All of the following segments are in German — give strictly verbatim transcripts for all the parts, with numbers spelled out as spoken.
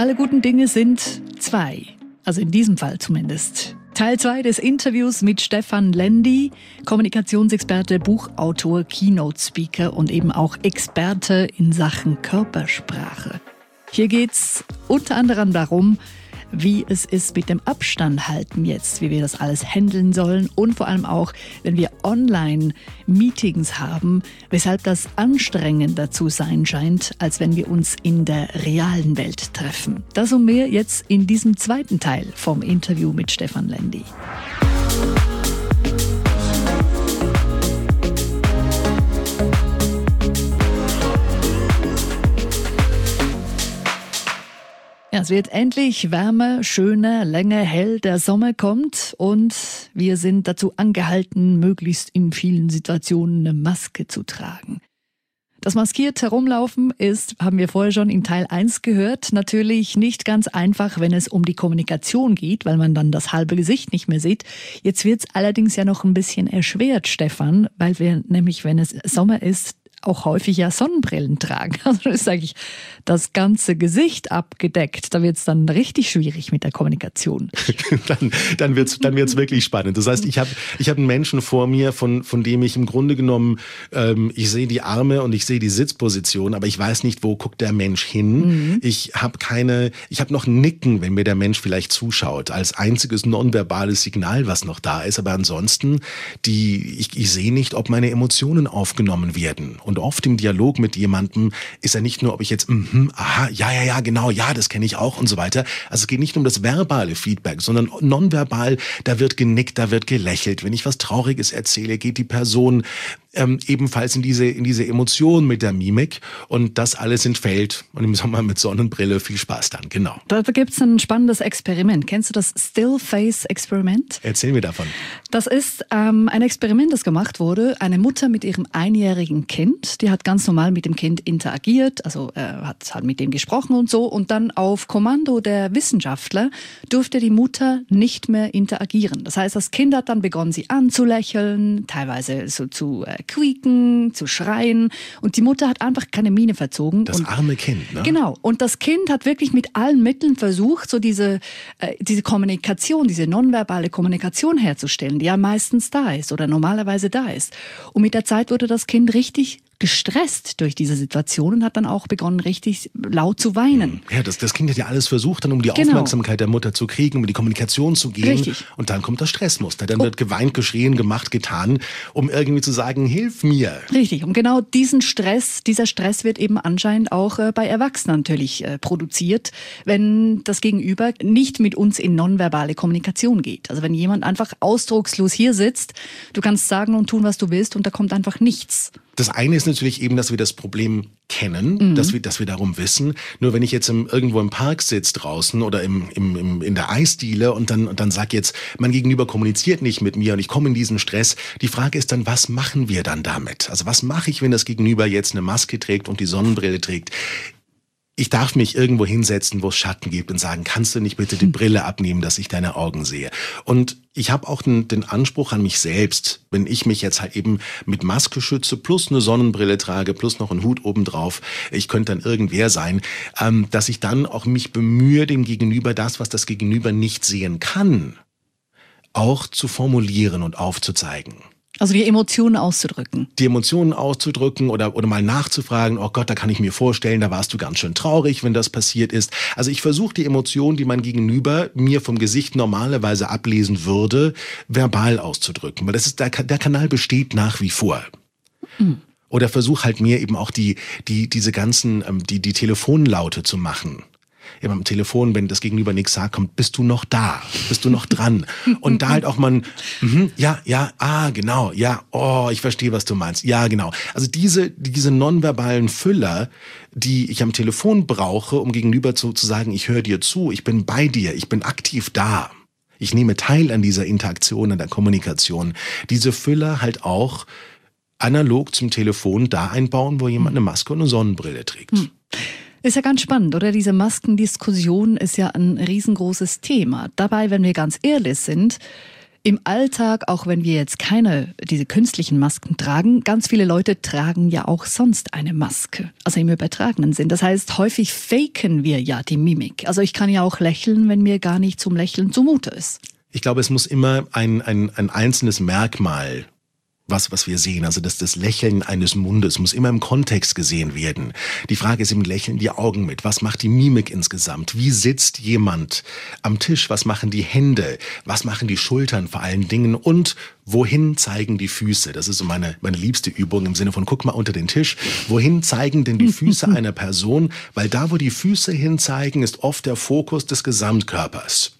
Alle guten Dinge sind zwei. Also in diesem Fall zumindest. Teil zwei des Interviews mit Stefan Lendi, Kommunikationsexperte, Buchautor, Keynote-Speaker und eben auch Experte in Sachen Körpersprache. Hier geht's unter anderem darum, wie es ist mit dem Abstand halten jetzt, wie wir das alles handeln sollen und vor allem auch, wenn wir Online-Meetings haben, weshalb das anstrengender zu sein scheint, als wenn wir uns in der realen Welt treffen. Das und mehr jetzt in diesem zweiten Teil vom Interview mit Stefan Lendi. Ja, es wird endlich wärmer, schöner, länger hell. Der Sommer kommt und wir sind dazu angehalten, möglichst in vielen Situationen eine Maske zu tragen. Das maskiert herumlaufen ist, haben wir vorher schon in Teil eins gehört, natürlich nicht ganz einfach, wenn es um die Kommunikation geht, weil man dann das halbe Gesicht nicht mehr sieht. Jetzt wird es allerdings ja noch ein bisschen erschwert, Stefan, weil wir nämlich, wenn es Sommer ist, auch häufig ja Sonnenbrillen tragen. Also ist eigentlich das ganze Gesicht abgedeckt. Da wird es dann richtig schwierig mit der Kommunikation. dann dann wird es dann wird's wirklich spannend. Das heißt, ich habe ich hab einen Menschen vor mir, von, von dem ich im Grunde genommen, ähm, ich sehe die Arme und ich sehe die Sitzposition, aber ich weiß nicht, wo guckt der Mensch hin. Mhm. Ich habe keine, ich habe noch ein Nicken, wenn mir der Mensch vielleicht zuschaut, als einziges nonverbales Signal, was noch da ist. Aber ansonsten, die, ich, ich sehe nicht, ob meine Emotionen aufgenommen werden. Und oft im Dialog mit jemandem ist er nicht nur, ob ich jetzt, mhm, aha, ja, ja, ja, genau, ja, das kenne ich auch und so weiter. Also es geht nicht nur um das verbale Feedback, sondern nonverbal, da wird genickt, da wird gelächelt. Wenn ich was Trauriges erzähle, geht die Person ähm, ebenfalls in diese, in diese Emotion mit der Mimik. Und das alles entfällt. Und im Sommer mit Sonnenbrille viel Spaß dann, genau. Da gibt es ein spannendes Experiment. Kennst du das Still-Face-Experiment? Erzähl mir davon. Das ist ähm, ein Experiment, das gemacht wurde. Eine Mutter mit ihrem einjährigen Kind, die hat ganz normal mit dem Kind interagiert, also äh, hat halt mit dem gesprochen und so. Und dann auf Kommando der Wissenschaftler durfte die Mutter nicht mehr interagieren. Das heißt, das Kind hat dann begonnen, sie anzulächeln, teilweise so zu äh, quieken, zu schreien. Und die Mutter hat einfach keine Miene verzogen. Das und, arme Kind, ne? Genau. Und das Kind hat wirklich mit allen Mitteln versucht, so diese, äh, diese Kommunikation, diese nonverbale Kommunikation herzustellen, die ja meistens da ist oder normalerweise da ist. Und mit der Zeit wurde das Kind richtig gestresst durch diese Situation und hat dann auch begonnen, richtig laut zu weinen. Ja, das, das Kind hat ja alles versucht, dann um die genau. Aufmerksamkeit der Mutter zu kriegen, um die Kommunikation zu gehen. Richtig. Und dann kommt das Stressmuster. Dann oh. wird geweint, geschrien, gemacht, getan, um irgendwie zu sagen, hilf mir. Richtig. Und genau diesen Stress, dieser Stress wird eben anscheinend auch äh, bei Erwachsenen natürlich äh, produziert, wenn das Gegenüber nicht mit uns in nonverbale Kommunikation geht. Also wenn jemand einfach ausdruckslos hier sitzt, du kannst sagen und tun, was du willst und da kommt einfach nichts. Das eine ist natürlich eben, dass wir das Problem kennen, mhm. dass wir, dass wir darum wissen. Nur wenn ich jetzt im, irgendwo im Park sitze draußen oder im, im, im, in der Eisdiele und dann, und dann sag jetzt, mein Gegenüber kommuniziert nicht mit mir und ich komme in diesen Stress. Die Frage ist dann, was machen wir dann damit? Also was mache ich, wenn das Gegenüber jetzt eine Maske trägt und die Sonnenbrille trägt? Ich darf mich irgendwo hinsetzen, wo es Schatten gibt und sagen, kannst du nicht bitte die Brille abnehmen, dass ich deine Augen sehe? Und ich habe auch den, den Anspruch an mich selbst, wenn ich mich jetzt halt eben mit Maske schütze, plus eine Sonnenbrille trage, plus noch einen Hut obendrauf, ich könnte dann irgendwer sein, ähm, dass ich dann auch mich bemühe, dem Gegenüber das, was das Gegenüber nicht sehen kann, auch zu formulieren und aufzuzeigen. Also die Emotionen auszudrücken. Die Emotionen auszudrücken oder, oder mal nachzufragen, oh Gott, da kann ich mir vorstellen, da warst du ganz schön traurig, wenn das passiert ist. Also ich versuche die Emotionen, die mein Gegenüber mir vom Gesicht normalerweise ablesen würde, verbal auszudrücken. Weil das ist, der, der Kanal besteht nach wie vor. Mhm. Oder versuche halt mir eben auch die, die, diese ganzen, die, die Telefonlaute zu machen. Ja, beim Telefon, wenn das Gegenüber nichts sagt, kommt, bist du noch da? Bist du noch dran? Und da halt auch man, mhm, ja, ja, ah, genau, ja, oh, ich verstehe, was du meinst. Ja, genau. Also diese, diese nonverbalen Füller, die ich am Telefon brauche, um gegenüber zu, zu sagen, ich höre dir zu, ich bin bei dir, ich bin aktiv da. Ich nehme teil an dieser Interaktion, an der Kommunikation. Diese Füller halt auch analog zum Telefon da einbauen, wo jemand eine Maske und eine Sonnenbrille trägt. Hm. Ist ja ganz spannend, oder? Diese Maskendiskussion ist ja ein riesengroßes Thema. Dabei, wenn wir ganz ehrlich sind, Im Alltag, auch wenn wir jetzt keine, diese künstlichen Masken tragen, ganz viele Leute tragen ja auch sonst eine Maske, also im übertragenen Sinn. Das heißt, häufig faken wir ja die Mimik. Also ich kann ja auch lächeln, wenn mir gar nicht zum Lächeln zumute ist. Ich glaube, es muss immer ein, ein, ein einzelnes Merkmal Was, was wir sehen, also das, das Lächeln eines Mundes muss immer im Kontext gesehen werden. Die Frage ist eben, lächeln die Augen mit? Was macht die Mimik insgesamt? Wie sitzt jemand am Tisch? Was machen die Hände? Was machen die Schultern vor allen Dingen? Und wohin zeigen die Füße? Das ist so meine, meine liebste Übung im Sinne von, guck mal unter den Tisch. Wohin zeigen denn die Füße einer Person? Weil da, wo die Füße hinzeigen, ist oft der Fokus des Gesamtkörpers.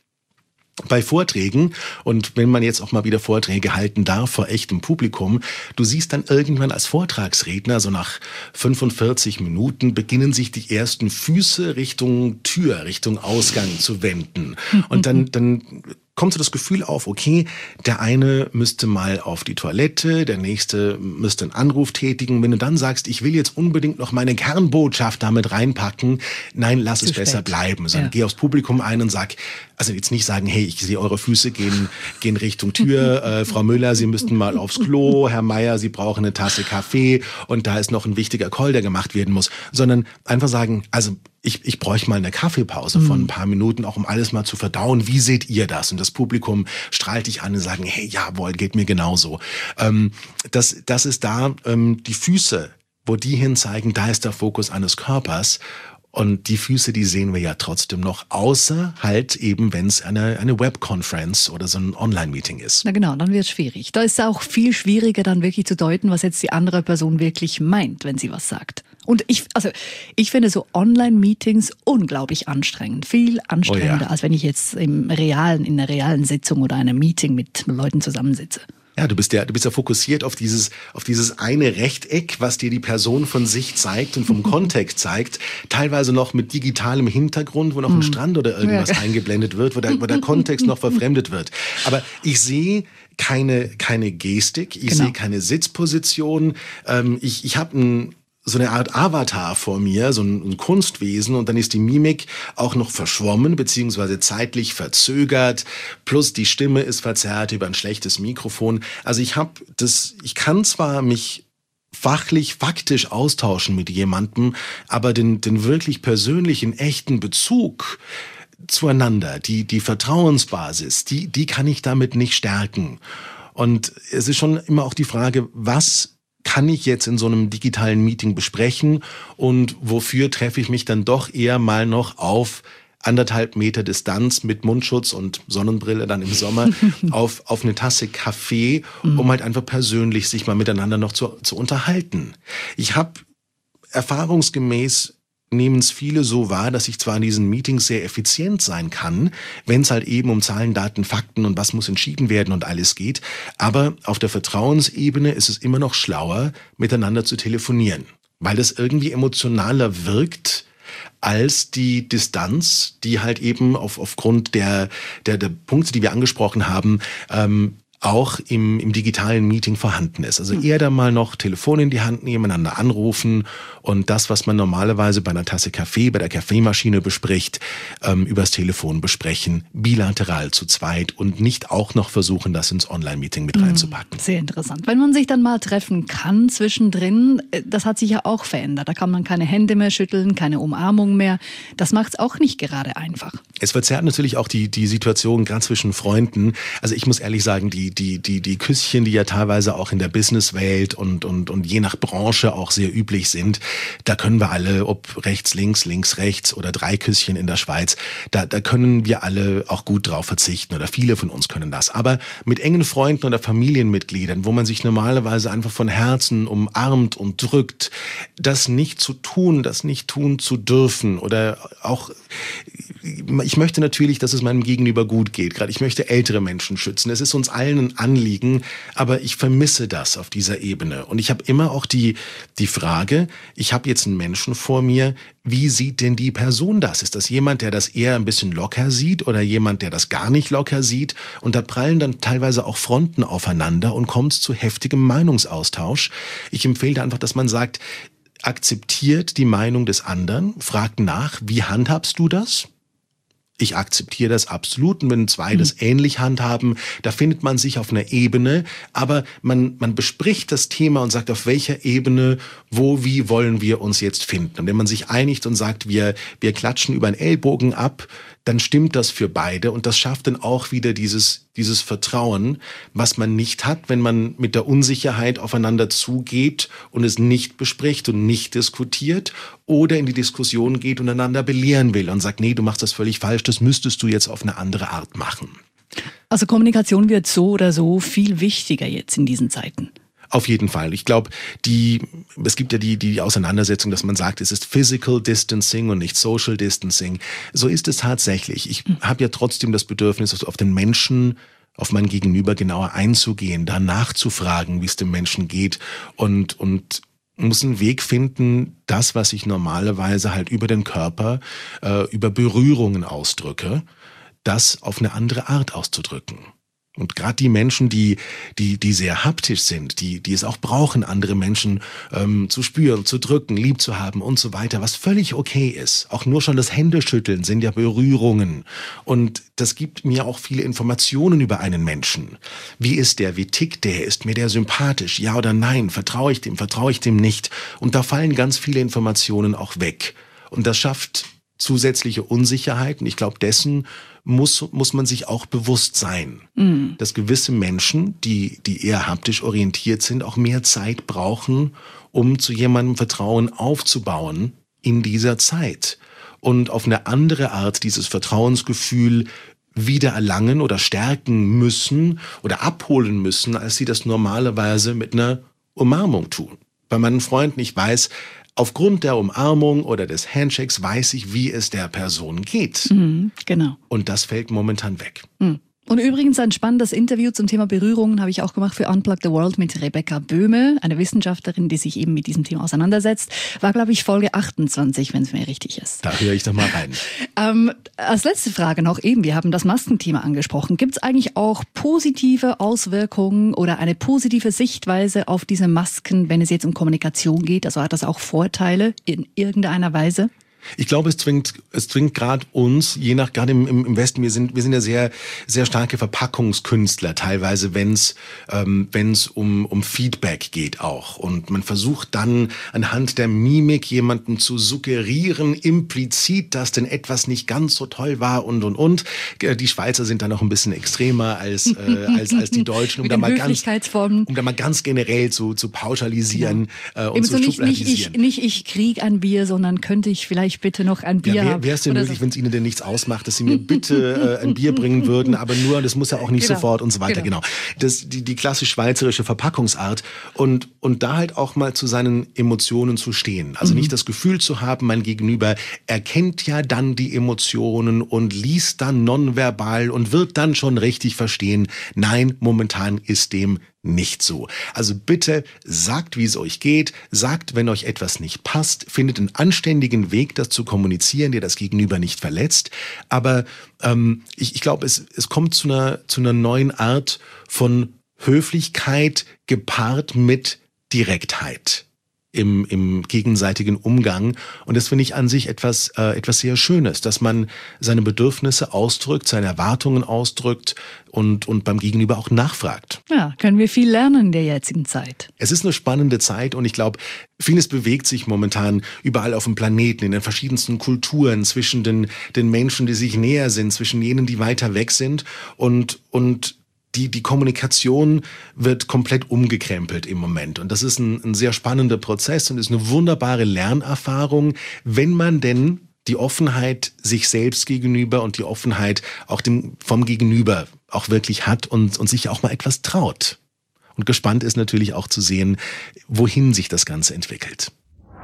Bei Vorträgen, und wenn man jetzt auch mal wieder Vorträge halten darf vor echtem Publikum, du siehst dann irgendwann als Vortragsredner, so nach fünfundvierzig Minuten, beginnen sich die ersten Füße Richtung Tür, Richtung Ausgang zu wenden. Und dann, dann kommt so das Gefühl auf, okay, der eine müsste mal auf die Toilette, der nächste müsste einen Anruf tätigen. Wenn du dann sagst, ich will jetzt unbedingt noch meine Kernbotschaft damit reinpacken, nein, lass Zu es spät. besser bleiben. Sondern ja. Geh aufs Publikum ein und sag, also jetzt nicht sagen, hey, ich sehe eure Füße gehen, gehen Richtung Tür, äh, Frau Müller, Sie müssten mal aufs Klo, Herr Meier, Sie brauchen eine Tasse Kaffee und da ist noch ein wichtiger Call, der gemacht werden muss. Sondern einfach sagen, also Ich, ich bräuchte mal eine Kaffeepause mhm. von ein paar Minuten, auch um alles mal zu verdauen. Wie seht ihr das? Und das Publikum strahlt dich an und sagen, hey, jawohl, geht mir genauso. Ähm, das, das ist da ähm, die Füße, wo die hin zeigen, da ist der Fokus eines Körpers. Und die Füße, die sehen wir ja trotzdem noch, außer halt eben, wenn es eine, eine Webconference oder so ein Online-Meeting ist. Na genau, dann wird es schwierig. Da ist es auch viel schwieriger, dann wirklich zu deuten, was jetzt die andere Person wirklich meint, wenn sie was sagt. Und ich, also ich finde so Online-Meetings unglaublich anstrengend. Viel anstrengender, oh ja. als wenn ich jetzt im realen, in einer realen Sitzung oder einem Meeting mit Leuten zusammensitze. Ja, du bist ja, du bist ja fokussiert auf dieses, auf dieses eine Rechteck, was dir die Person von sich zeigt und vom Kontext zeigt. Teilweise noch mit digitalem Hintergrund, wo noch ein Strand oder irgendwas ja. eingeblendet wird, wo der, wo der Kontext noch verfremdet wird. Aber ich sehe keine, keine Gestik, ich genau. sehe keine Sitzposition. Ähm, ich, ich habe ein so eine Art Avatar vor mir, so ein, ein Kunstwesen, und dann ist die Mimik auch noch verschwommen beziehungsweise zeitlich verzögert, plus die Stimme ist verzerrt über ein schlechtes Mikrofon. Also ich habe das, ich kann zwar mich fachlich, faktisch austauschen mit jemandem, aber den, den wirklich persönlichen, echten Bezug zueinander, die, die Vertrauensbasis, die, die kann ich damit nicht stärken. Und es ist schon immer auch die Frage, was kann ich jetzt in so einem digitalen Meeting besprechen und wofür treffe ich mich dann doch eher mal noch auf anderthalb Meter Distanz mit Mundschutz und Sonnenbrille dann im Sommer auf, auf eine Tasse Kaffee, um halt einfach persönlich sich mal miteinander noch zu, zu unterhalten. Ich habe erfahrungsgemäß nehmen es viele so wahr, dass ich zwar in diesen Meetings sehr effizient sein kann, wenn es halt eben um Zahlen, Daten, Fakten und was muss entschieden werden und alles geht, aber auf der Vertrauensebene ist es immer noch schlauer, miteinander zu telefonieren, weil das irgendwie emotionaler wirkt als die Distanz, die halt eben auf, aufgrund der, der, der Punkte, die wir angesprochen haben, ähm, auch im, im digitalen Meeting vorhanden ist. Also eher da mal noch Telefon in die Hand nehmen, einander anrufen und das, was man normalerweise bei einer Tasse Kaffee, bei der Kaffeemaschine bespricht, ähm, übers Telefon besprechen, bilateral zu zweit und nicht auch noch versuchen, das ins Online-Meeting mit reinzupacken. Sehr interessant. Wenn man sich dann mal treffen kann zwischendrin, das hat sich ja auch verändert. Da kann man keine Hände mehr schütteln, keine Umarmung mehr. Das macht es auch nicht gerade einfach. Es verzerrt natürlich auch die, die Situation gerade zwischen Freunden. Also ich muss ehrlich sagen, die Die, die, die Küsschen, die ja teilweise auch in der Businesswelt und, und, und je nach Branche auch sehr üblich sind, da können wir alle, ob rechts, links, links, rechts oder drei Küsschen in der Schweiz, da, da können wir alle auch gut drauf verzichten oder viele von uns können das. Aber mit engen Freunden oder Familienmitgliedern, wo man sich normalerweise einfach von Herzen umarmt und drückt, das nicht zu tun, das nicht tun zu dürfen oder auch, ich möchte natürlich, dass es meinem Gegenüber gut geht, gerade ich möchte ältere Menschen schützen. Es ist uns allen ein Anliegen, aber ich vermisse das auf dieser Ebene. Und ich habe immer auch die, die Frage, ich habe jetzt einen Menschen vor mir, wie sieht denn die Person das? Ist das jemand, der das eher ein bisschen locker sieht oder jemand, der das gar nicht locker sieht? Und da prallen dann teilweise auch Fronten aufeinander und kommt zu heftigem Meinungsaustausch. Ich empfehle einfach, dass man sagt, akzeptiert die Meinung des anderen, fragt nach, wie handhabst du das? Ich akzeptiere das absolut. Und wenn zwei das ähnlich handhaben, da findet man sich auf einer Ebene. Aber man, man bespricht das Thema und sagt, auf welcher Ebene, wo, wie wollen wir uns jetzt finden. Und wenn man sich einigt und sagt, wir, wir klatschen über den Ellbogen ab, dann stimmt das für beide. Und das schafft dann auch wieder dieses, dieses Vertrauen, was man nicht hat, wenn man mit der Unsicherheit aufeinander zugeht und es nicht bespricht und nicht diskutiert oder in die Diskussion geht und einander belehren will und sagt, nee, du machst das völlig falsch, das müsstest du jetzt auf eine andere Art machen. Also Kommunikation wird so oder so viel wichtiger jetzt in diesen Zeiten. Auf jeden Fall. Ich glaube, die, es gibt ja die, die Auseinandersetzung, dass man sagt, es ist Physical Distancing und nicht Social Distancing. So ist es tatsächlich. Ich habe ja trotzdem das Bedürfnis, auf den Menschen, auf mein Gegenüber genauer einzugehen, da nachzufragen, wie es dem Menschen geht und, und muss einen Weg finden, das, was ich normalerweise halt über den Körper, äh, über Berührungen ausdrücke, das auf eine andere Art auszudrücken. Und gerade die Menschen, die, die, die sehr haptisch sind, die, die es auch brauchen, andere Menschen ähm, zu spüren, zu drücken, lieb zu haben und so weiter, was völlig okay ist. Auch nur schon das Händeschütteln sind ja Berührungen. Und das gibt mir auch viele Informationen über einen Menschen. Wie ist der? Wie tickt der? Ist mir der sympathisch? Ja oder nein? Vertraue ich dem? Vertraue ich dem nicht? Und da fallen ganz viele Informationen auch weg. Und das schafft zusätzliche Unsicherheiten. Ich glaube, dessen muss, muss man sich auch bewusst sein, mhm. dass gewisse Menschen, die, die eher haptisch orientiert sind, auch mehr Zeit brauchen, um zu jemandem Vertrauen aufzubauen in dieser Zeit und auf eine andere Art dieses Vertrauensgefühl wieder erlangen oder stärken müssen oder abholen müssen, als sie das normalerweise mit einer Umarmung tun. Bei meinen Freunden, ich weiß, aufgrund der Umarmung oder des Handshakes weiß ich, wie es der Person geht. Mhm, genau. Und das fällt momentan weg. Mhm. Und übrigens ein spannendes Interview zum Thema Berührungen habe ich auch gemacht für Unplug the World mit Rebecca Böhme, eine Wissenschaftlerin, die sich eben mit diesem Thema auseinandersetzt. War, glaube ich, Folge achtundzwanzig, wenn es mir richtig ist. Da höre ich doch mal rein. ähm, als letzte Frage noch eben, wir haben das Maskenthema angesprochen. Gibt es eigentlich auch positive Auswirkungen oder eine positive Sichtweise auf diese Masken, wenn es jetzt um Kommunikation geht? Also hat das auch Vorteile in irgendeiner Weise? Ich glaube, es zwingt, es zwingt gerade uns, je nach, gerade im, im Westen, wir sind, wir sind ja sehr, sehr starke Verpackungskünstler, teilweise, wenn es, ähm, wenn es um, um Feedback geht auch. Und man versucht dann anhand der Mimik jemanden zu suggerieren, implizit, dass denn etwas nicht ganz so toll war und, und, und. Die Schweizer sind da noch ein bisschen extremer als, äh, als, als die Deutschen, um da mal ganz, um da mal ganz generell zu, zu pauschalisieren, genau. äh, und zu so nicht, schubladisieren. Nicht ich, nicht ich krieg ein Bier, sondern könnte ich vielleicht bitte noch ein Bier ja, haben. Wäre es denn möglich, so. Wenn es Ihnen denn nichts ausmacht, dass Sie mir bitte äh, ein Bier bringen würden, aber nur, das muss ja auch nicht genau. sofort und so weiter. Genau. genau. Das, die, die klassisch schweizerische Verpackungsart und, und da halt auch mal zu seinen Emotionen zu stehen. Also mhm. nicht das Gefühl zu haben, mein Gegenüber erkennt ja dann die Emotionen und liest dann nonverbal und wird dann schon richtig verstehen. Nein, momentan ist dem nicht so. Also bitte sagt, wie es euch geht, sagt, wenn euch etwas nicht passt, findet einen anständigen Weg, das zu kommunizieren, der das Gegenüber nicht verletzt. Aber ähm, ich, ich glaube, es, es kommt zu einer, zu einer neuen Art von Höflichkeit gepaart mit Direktheit im, im gegenseitigen Umgang. Und das finde ich an sich etwas, äh, etwas sehr Schönes, dass man seine Bedürfnisse ausdrückt, seine Erwartungen ausdrückt und, und beim Gegenüber auch nachfragt. Ja, können wir viel lernen in der jetzigen Zeit. Es ist eine spannende Zeit und ich glaube, vieles bewegt sich momentan überall auf dem Planeten, in den verschiedensten Kulturen, zwischen den, den Menschen, die sich näher sind, zwischen jenen, die weiter weg sind und, und Die, die Kommunikation wird komplett umgekrempelt im Moment. Und das ist ein, ein sehr spannender Prozess und ist eine wunderbare Lernerfahrung, wenn man denn die Offenheit sich selbst gegenüber und die Offenheit auch dem, vom Gegenüber auch wirklich hat und, und sich auch mal etwas traut. Und gespannt ist natürlich auch zu sehen, wohin sich das Ganze entwickelt.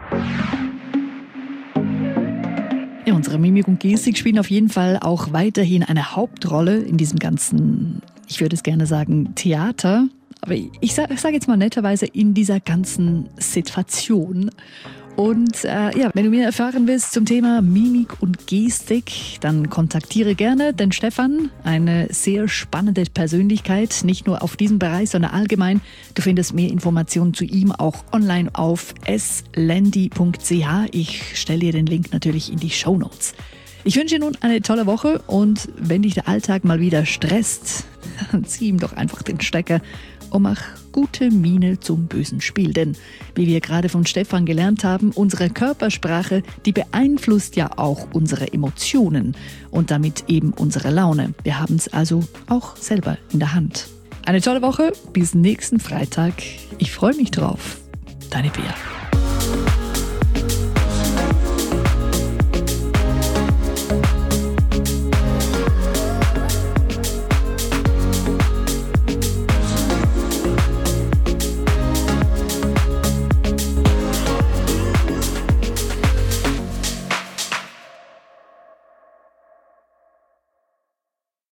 Ja, unsere Mimik und Gestik spielen auf jeden Fall auch weiterhin eine Hauptrolle in diesem ganzen, ich würde es gerne sagen, Theater. Aber ich sage sag jetzt mal netterweise in dieser ganzen Situation. Und äh, ja, wenn du mehr erfahren willst zum Thema Mimik und Gestik, dann kontaktiere gerne den Stefan, eine sehr spannende Persönlichkeit, nicht nur auf diesem Bereich, sondern allgemein. Du findest mehr Informationen zu ihm auch online auf s lendi punkt c h. Ich stelle dir den Link natürlich in die Shownotes. Ich wünsche dir nun eine tolle Woche und wenn dich der Alltag mal wieder stresst, dann zieh ihm doch einfach den Stecker und mach gute Miene zum bösen Spiel. Denn wie wir gerade von Stefan gelernt haben, unsere Körpersprache, die beeinflusst ja auch unsere Emotionen und damit eben unsere Laune. Wir haben es also auch selber in der Hand. Eine tolle Woche, bis nächsten Freitag. Ich freue mich drauf. Deine Bea.